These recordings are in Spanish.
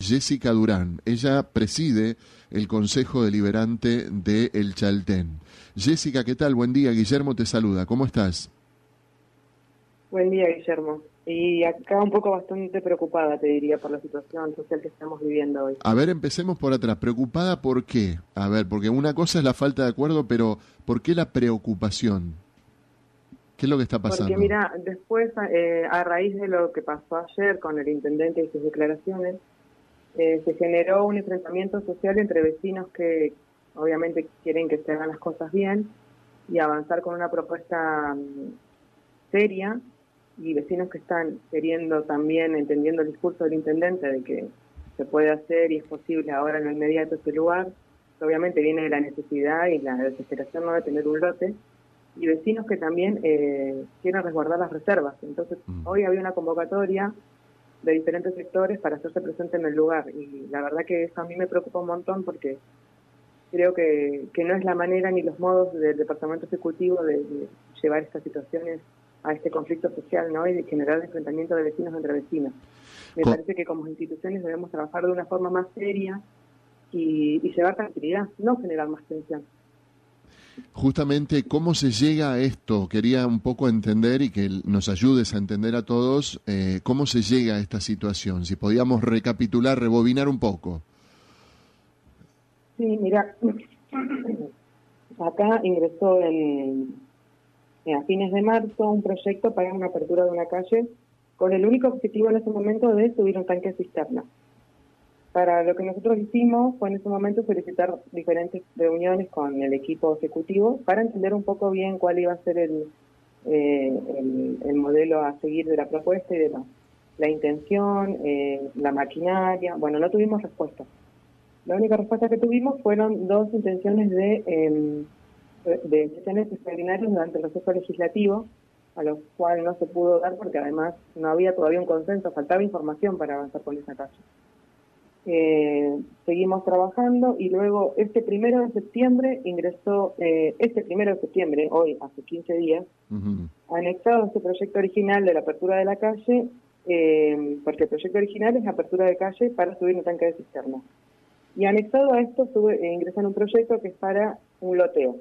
Jessica Durán. Ella preside el Consejo Deliberante de El Chaltén. Jessica, ¿qué tal? Buen día. Guillermo te saluda. ¿Cómo estás? Buen día, Guillermo. Y acá un poco bastante preocupada, te diría, por la situación social que estamos viviendo hoy. A ver, empecemos por atrás. ¿Preocupada por qué? A ver, porque una cosa es la falta de acuerdo, pero ¿por qué la preocupación? ¿Qué es lo que está Porque pasando? mira, después, a raíz de lo que pasó ayer con el intendente y sus declaraciones, se generó un enfrentamiento social entre vecinos que obviamente quieren que se hagan las cosas bien y avanzar con una propuesta seria, y vecinos que están queriendo también, entendiendo el discurso del intendente de que se puede hacer y es posible ahora en lo inmediato ese lugar, que obviamente viene de la necesidad y la desesperación no de tener un lote, y vecinos que también quieren resguardar las reservas. Entonces, hoy había una convocatoria de diferentes sectores para hacerse presente en el lugar, y la verdad que eso a mí me preocupa un montón porque creo que no es la manera ni los modos del Departamento Ejecutivo de llevar estas situaciones a este conflicto social, ¿no? Y de generar enfrentamiento de vecinos entre vecinos. Me parece que como instituciones debemos trabajar de una forma más seria y llevar tranquilidad, no generar más tensión. Justamente, ¿cómo se llega a esto? Quería un poco entender y que nos ayudes a entender a todos cómo se llega a esta situación. Si podíamos recapitular, rebobinar un poco. Sí, mira, acá ingresó a fines de marzo un proyecto para una apertura de una calle con el único objetivo en ese momento de subir un tanque cisterna. Para lo que nosotros hicimos fue en ese momento solicitar diferentes reuniones con el equipo ejecutivo para entender un poco bien cuál iba a ser el modelo a seguir de la propuesta y demás. La intención, la maquinaria, bueno, no tuvimos respuesta. La única respuesta que tuvimos fueron dos intenciones de sesiones extraordinarias durante el proceso legislativo, a lo cual no se pudo dar porque además no había todavía un consenso, faltaba información para avanzar con esa calle. Seguimos trabajando y luego este 1 de septiembre ingresó, hoy, hace 15 días, anexado a este proyecto original de la apertura de la calle, porque el proyecto original es la apertura de calle para subir un tanque de cisterna. Y anexado a esto ingresan un proyecto que es para un loteo.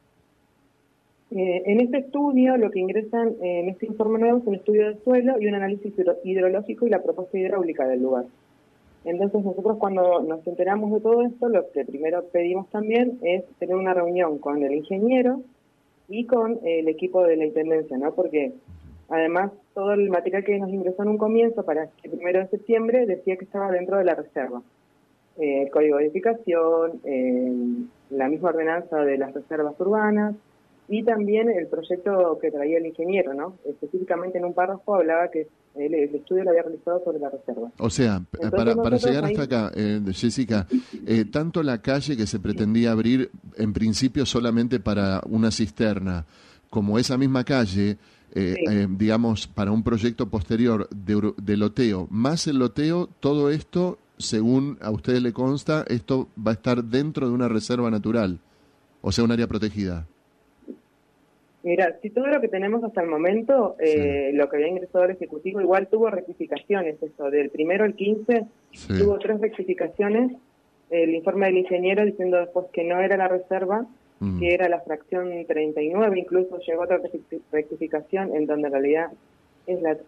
En este estudio lo que ingresan en este informe nuevo es un estudio de suelo y un análisis hidrológico y la propuesta hidráulica del lugar. Entonces nosotros cuando nos enteramos de todo esto, lo que primero pedimos también es tener una reunión con el ingeniero y con el equipo de la intendencia, ¿no? Porque además todo el material que nos ingresó en un comienzo para el 1 de septiembre decía que estaba dentro de la reserva. El código de edificación, la misma ordenanza de las reservas urbanas y también el proyecto que traía el ingeniero, ¿no? Específicamente en un párrafo hablaba que el estudio lo había realizado sobre la reserva. O sea, para llegar hasta acá, Jessica, tanto la calle que se pretendía abrir en principio solamente para una cisterna, como esa misma calle, digamos, para un proyecto posterior de loteo, más el loteo, todo esto, según a ustedes le consta, esto va a estar dentro de una reserva natural, o sea, un área protegida. Mira, si todo lo que tenemos hasta el momento, lo que había ingresado el Ejecutivo, igual tuvo rectificaciones, eso, del 1 al 15, tuvo 3 rectificaciones, el informe del ingeniero diciendo después que no era la reserva, que era la fracción 39, incluso llegó otra rectificación en donde en realidad es la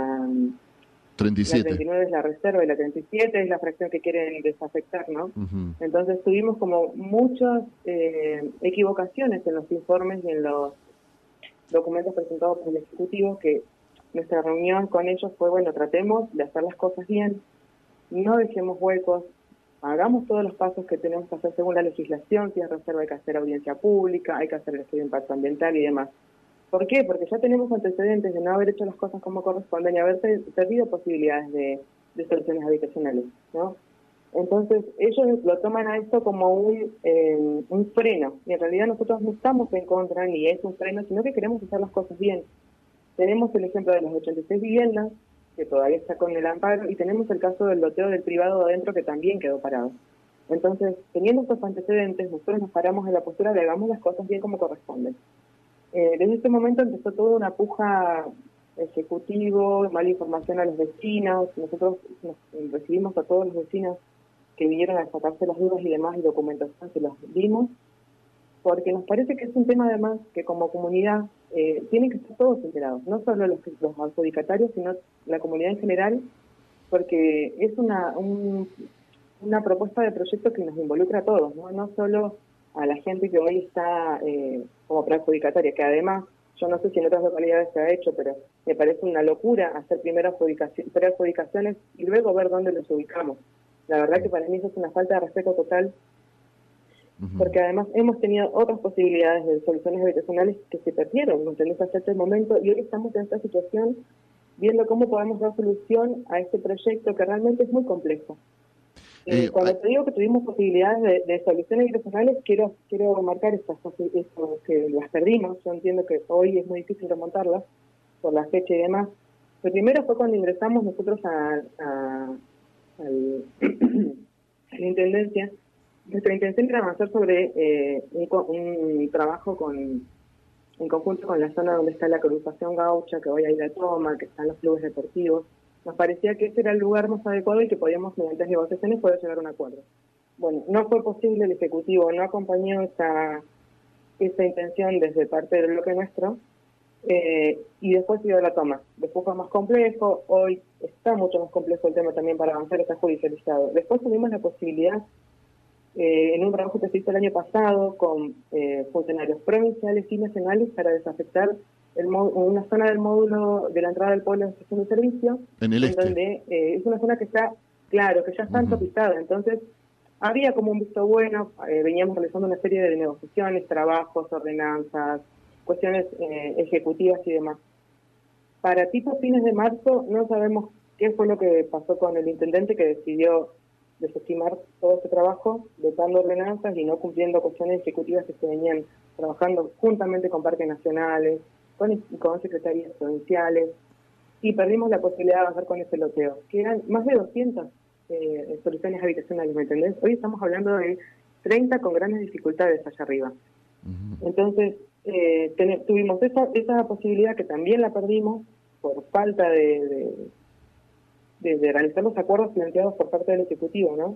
37. La 39 es la reserva y la 37 es la fracción que quieren desafectar, ¿no? Entonces tuvimos como muchas equivocaciones en los informes y en los documentos presentados por el Ejecutivo, que nuestra reunión con ellos fue, bueno, tratemos de hacer las cosas bien, no dejemos huecos, hagamos todos los pasos que tenemos que hacer según la legislación. Si es reserva hay que hacer audiencia pública, hay que hacer el estudio de impacto ambiental y demás. ¿Por qué? Porque ya tenemos antecedentes de no haber hecho las cosas como corresponden y haber perdido posibilidades de soluciones habitacionales, ¿no? Entonces, ellos lo toman a esto como un freno, y en realidad nosotros no estamos en contra, ni es un freno, sino que queremos hacer las cosas bien. Tenemos el ejemplo de las 86 viviendas, que todavía está con el amparo, y tenemos el caso del loteo del privado adentro, que también quedó parado. Entonces, teniendo estos antecedentes, nosotros nos paramos en la postura de hagamos las cosas bien como corresponden. Desde este momento empezó toda una puja ejecutivo, mala información a los vecinos. Nosotros recibimos a todos los vecinos que vinieron a sacarse las dudas y demás, y documentación se los dimos, porque nos parece que es un tema además que como comunidad tienen que estar todos enterados, no solo los adjudicatarios, sino la comunidad en general, porque es una propuesta de proyecto que nos involucra a todos, no solo a la gente que hoy está como preadjudicataria, que además, yo no sé si en otras localidades se ha hecho, pero me parece una locura hacer primero preadjudicaciones y luego ver dónde los ubicamos. La verdad que para mí eso es una falta de respeto total, porque además hemos tenido otras posibilidades de soluciones habitacionales que se perdieron, ¿me entendés? Hasta este momento, y hoy estamos en esta situación viendo cómo podemos dar solución a este proyecto que realmente es muy complejo. Cuando te digo que tuvimos posibilidades de soluciones habitacionales, quiero marcar estas que las perdimos. Yo entiendo que hoy es muy difícil remontarlas por la fecha y demás. Lo primero fue cuando ingresamos nosotros a la Intendencia. Nuestra intención era avanzar sobre un trabajo en conjunto con la zona donde está la agrupación gaucha, que hoy hay la toma, que están los clubes deportivos. Nos parecía que ese era el lugar más adecuado y que podíamos, mediante negociaciones, poder llegar a un acuerdo. Bueno, no fue posible, el Ejecutivo no acompañó esa intención desde parte del bloque nuestro, y después siguió la toma. Después fue más complejo, hoy está mucho más complejo el tema también para avanzar, está judicializado. Después tuvimos la posibilidad, en un trabajo que se hizo el año pasado con funcionarios provinciales y nacionales para desafectar una zona del módulo de la entrada del pueblo de estación de servicio, en el este, donde es una zona que está, claro, que ya está autopistada. Entonces, había como un visto bueno, veníamos realizando una serie de negociaciones, trabajos, ordenanzas, cuestiones ejecutivas y demás. Para tipo fines de marzo, no sabemos qué fue lo que pasó con el intendente, que decidió desestimar todo ese trabajo, vetando ordenanzas y no cumpliendo cuestiones ejecutivas que se venían trabajando juntamente con parques nacionales, con secretarías provinciales, y perdimos la posibilidad de avanzar con ese loteo, que eran más de 200 soluciones habitacionales, ¿me entendés? Hoy estamos hablando de 30 con grandes dificultades allá arriba. Entonces, tuvimos esa posibilidad que también la perdimos por falta de realizar los acuerdos planteados por parte del Ejecutivo, ¿no?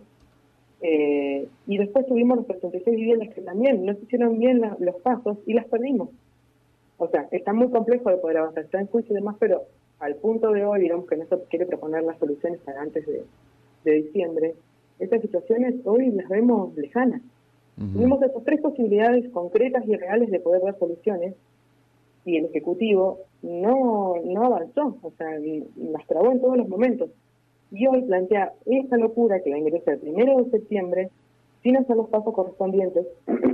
Y después tuvimos los 76 viviendas que también no se hicieron bien los pasos y las perdimos. O sea, está muy complejo de poder avanzar, está en juicio y demás, pero al punto de hoy, digamos que no se quiere proponer las soluciones para antes de diciembre, estas situaciones hoy las vemos lejanas. Tuvimos estas 3 posibilidades concretas y reales de poder dar soluciones, y el Ejecutivo no avanzó, o sea, las trabó en todos los momentos. Y hoy plantea esa locura que la ingresa el 1 de septiembre sin hacer los pasos correspondientes.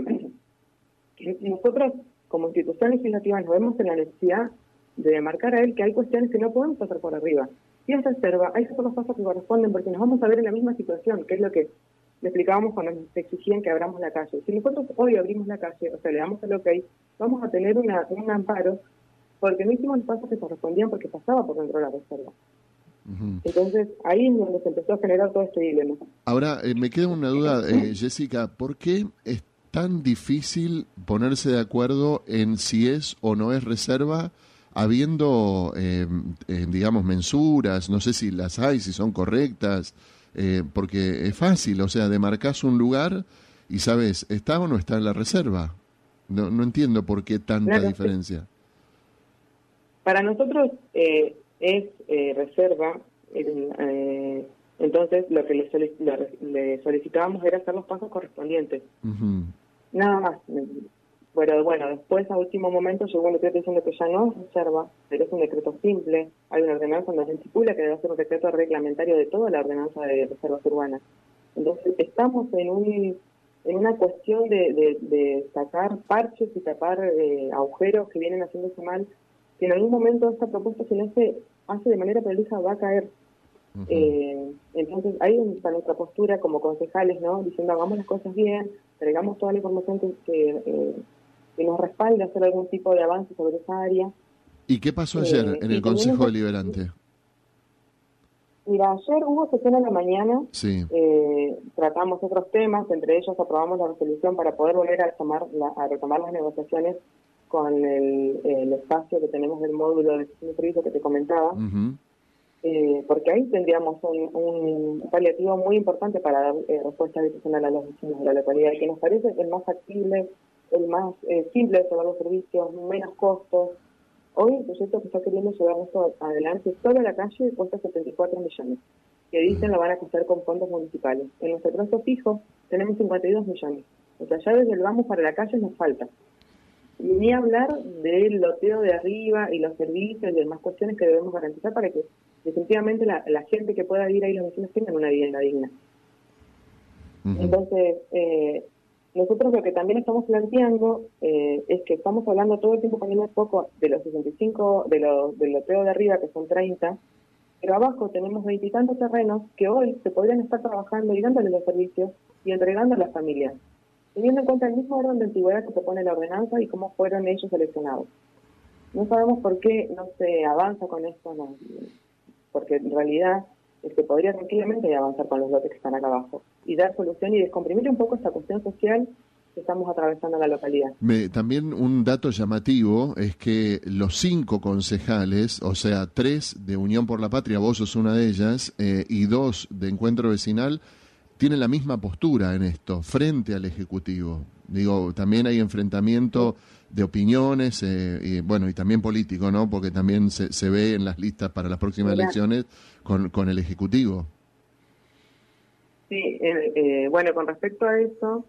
Y nosotros, como institución legislativa, nos vemos en la necesidad de demarcar a él que hay cuestiones que no podemos pasar por arriba. Si es reserva, hay que hacer los pasos que corresponden, porque nos vamos a ver en la misma situación, que es lo que le explicábamos cuando nos exigían que abramos la calle. Si nosotros hoy abrimos la calle, o sea, le damos el ok, vamos a tener un amparo, porque no hicimos los pasos que correspondían, porque pasaba por dentro de la reserva. Entonces, ahí es donde se empezó a generar todo este dilema. Ahora, me queda una duda, Jessica, ¿por qué es tan difícil ponerse de acuerdo en si es o no es reserva, habiendo, digamos, mensuras? No sé si las hay, si son correctas, porque es fácil, o sea, demarcás un lugar y sabes, ¿está o no está en la reserva? No entiendo por qué tanta diferencia. Para nosotros es reserva, entonces lo que le solicitábamos era hacer los pasos correspondientes. Nada más. Pero bueno, después a último momento llegó un decreto diciendo que ya no es reserva, pero es un decreto simple. Hay una ordenanza donde se estipula que debe ser un decreto reglamentario de toda la ordenanza de reservas urbanas. Entonces estamos en una cuestión de sacar parches y tapar agujeros que vienen haciéndose mal, que en algún momento esta propuesta, si no se hace de manera prolija, va a caer. Entonces ahí está nuestra postura como concejales, ¿no? Diciendo, hagamos las cosas bien, traigamos toda la información que nos respalde a hacer algún tipo de avance sobre esa área. ¿Y qué pasó ayer en el Consejo Deliberante? Mira, ayer hubo sesión en la mañana, sí. Tratamos otros temas, entre ellos aprobamos la resolución para poder volver a retomar las negociaciones con el espacio que tenemos del módulo de gestión de servicio que te comentaba, porque ahí tendríamos un paliativo muy importante para dar respuesta adicional a los vecinos de la localidad, que nos parece el más factible, el más simple de llevar los servicios, menos costos. Hoy el proyecto que está queriendo llevar esto adelante, solo la calle cuesta 74 millones, que dicen lo van a costar con fondos municipales. En nuestro plazo fijo tenemos 52 millones. O sea, ya desde el vamos para la calle nos falta. Ni hablar del loteo de arriba y los servicios y demás cuestiones que debemos garantizar para que definitivamente la gente que pueda vivir ahí, los vecinos, tengan una vivienda digna. Entonces, nosotros lo que también estamos planteando es que estamos hablando todo el tiempo, poniendo poco de los 65, del loteo de arriba, que son 30, pero abajo tenemos 20 y tantos terrenos que hoy se podrían estar trabajando y dándole los servicios y entregando a las familias, teniendo en cuenta el mismo orden de antigüedad que propone la ordenanza y cómo fueron ellos seleccionados. No sabemos por qué no se avanza con esto, no, porque en realidad podría tranquilamente avanzar con los lotes que están acá abajo y dar solución y descomprimir un poco esta cuestión social que estamos atravesando en la localidad. También un dato llamativo es que los 5 concejales, o sea, 3 de Unión por la Patria, vos sos una de ellas, y 2 de Encuentro Vecinal, tienen la misma postura en esto, frente al Ejecutivo. Digo, también hay enfrentamiento de opiniones, y también político, ¿no? Porque también se ve en las listas para las próximas elecciones con el Ejecutivo. Sí, bueno, con respecto a eso,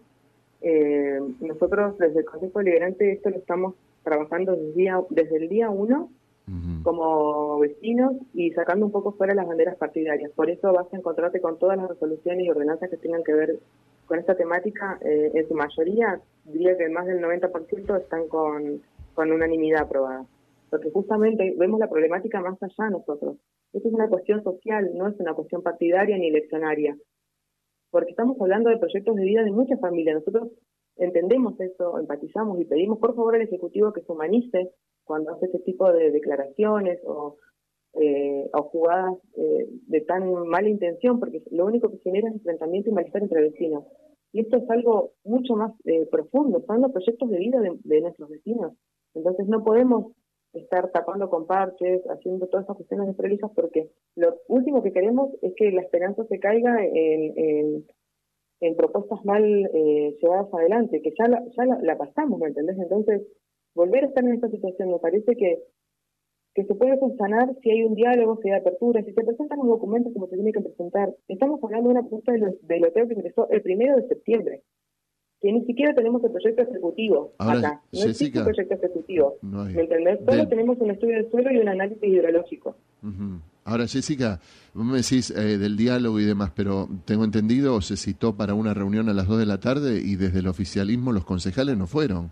nosotros desde el Consejo Deliberante esto lo estamos trabajando desde el día 1 como vecinos y sacando un poco fuera las banderas partidarias. Por eso vas a encontrarte con todas las resoluciones y ordenanzas que tengan que ver con esta temática. En su mayoría, diría que más del 90% están con unanimidad aprobada. Porque justamente vemos la problemática más allá nosotros. Esto es una cuestión social, no es una cuestión partidaria ni eleccionaria. Porque estamos hablando de proyectos de vida de muchas familias. Nosotros entendemos eso, empatizamos y pedimos por favor al Ejecutivo que se humanice cuando hace este tipo de declaraciones o jugadas de tan mala intención, porque lo único que genera es enfrentamiento y malestar entre vecinos. Y esto es algo mucho más profundo, son los proyectos de vida de nuestros vecinos. Entonces no podemos estar tapando con parches, haciendo todas estas cuestiones desprolijas, porque lo último que queremos es que la esperanza se caiga en propuestas mal llevadas adelante, que ya la pasamos, ¿me entendés? Entonces, volver a estar en esta situación me parece que se puede subsanar si hay un diálogo, si hay apertura, si se presentan los documentos como se tiene que presentar. Estamos hablando de una propuesta de loteo que ingresó el 1 de septiembre, que ni siquiera tenemos el proyecto ejecutivo. Ahora, acá. No existe el proyecto ejecutivo. No ¿me entendés? Solo tenemos un estudio del suelo y un análisis hidrológico. Ahora, Jessica, vos me decís del diálogo y demás, pero tengo entendido, se citó para una reunión a las 2 de la tarde y desde el oficialismo los concejales no fueron.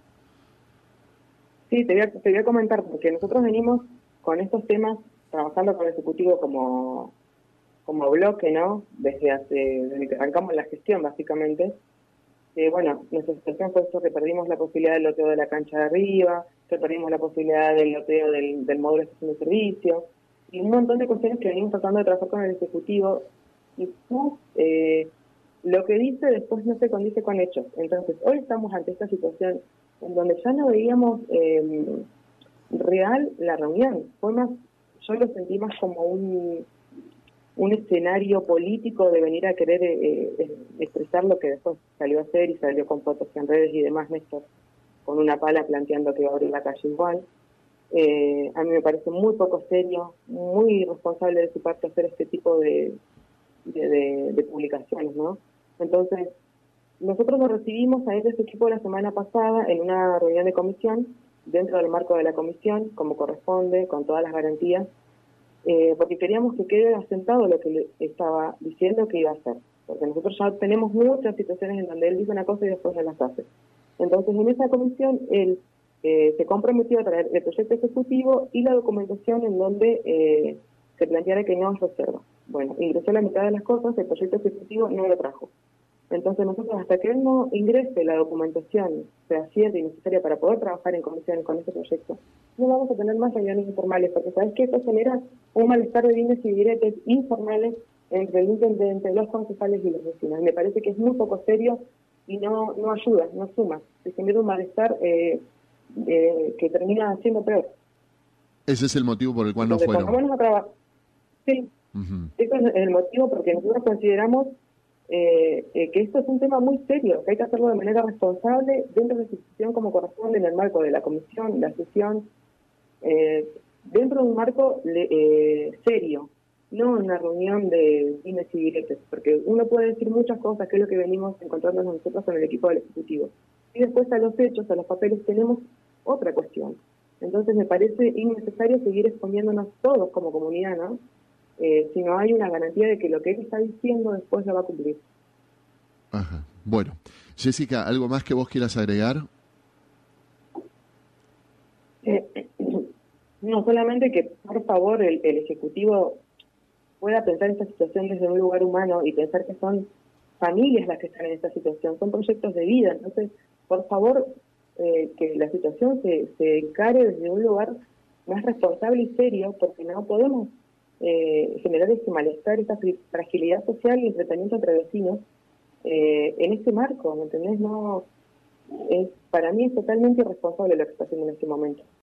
Sí, te voy a comentar, porque nosotros venimos con estos temas trabajando con el Ejecutivo como bloque, ¿no? Desde que arrancamos la gestión, básicamente. Bueno, nuestra situación fue esto, que perdimos la posibilidad del loteo de la cancha de arriba, que perdimos la posibilidad del loteo del módulo de estación de servicio, y un montón de cuestiones que venimos tratando de trabajar con el Ejecutivo, y lo que dice después no se condice con hechos. Entonces, hoy estamos ante esta situación en donde ya no veíamos real la reunión. Yo lo sentí más como un escenario político de venir a querer expresar lo que después salió a hacer y salió con fotos en redes y demás, Néstor, con una pala planteando que va a abrir la calle igual. A mí me parece muy poco serio, muy irresponsable de su parte hacer este tipo de publicaciones, ¿no? Entonces, nosotros lo recibimos a ese equipo la semana pasada en una reunión de comisión, dentro del marco de la comisión, como corresponde, con todas las garantías, porque queríamos que quede asentado lo que le estaba diciendo que iba a hacer. Porque nosotros ya tenemos muchas situaciones en donde él dice una cosa y después no las hace. Entonces, en esa comisión, él se comprometió a traer el proyecto ejecutivo y la documentación en donde se planteara que no es reserva. Bueno, ingresó la mitad de las cosas, el proyecto ejecutivo no lo trajo. Entonces nosotros, hasta que él no ingrese la documentación fehaciente y necesaria para poder trabajar en comisiones con este proyecto, no vamos a tener más reuniones informales, porque sabes que esto genera un malestar de dimes y diretes informales entre el intendente, los concejales y los vecinos. Me parece que es muy poco serio y no ayuda, no suma. Se genera un malestar que termina siendo peor. Ese es el motivo por el cual Entonces, no fueron. pongámonos a trabajar. Sí, ese es el motivo porque nosotros consideramos que esto es un tema muy serio, que hay que hacerlo de manera responsable dentro de la institución como corresponde en el marco de la comisión, la sesión, dentro de un marco serio, no una reunión de dimes y diretes, porque uno puede decir muchas cosas, que es lo que venimos encontrándonos nosotros con el equipo del Ejecutivo. Y después a los hechos, a los papeles, tenemos otra cuestión. Entonces me parece innecesario seguir exponiéndonos todos como comunidad, ¿no? Si no hay una garantía de que lo que él está diciendo después lo va a cumplir. Ajá. Bueno, Jessica, ¿algo más que vos quieras agregar? No, solamente que por favor el Ejecutivo pueda pensar esta situación desde un lugar humano y pensar que son familias las que están en esta situación, son proyectos de vida. Entonces, por favor, que la situación se encare desde un lugar más responsable y serio, porque no podemos generar este malestar, esta fragilidad social y enfrentamiento entre vecinos en este marco, ¿me entendés? No, para mí es totalmente irresponsable lo que está haciendo en este momento.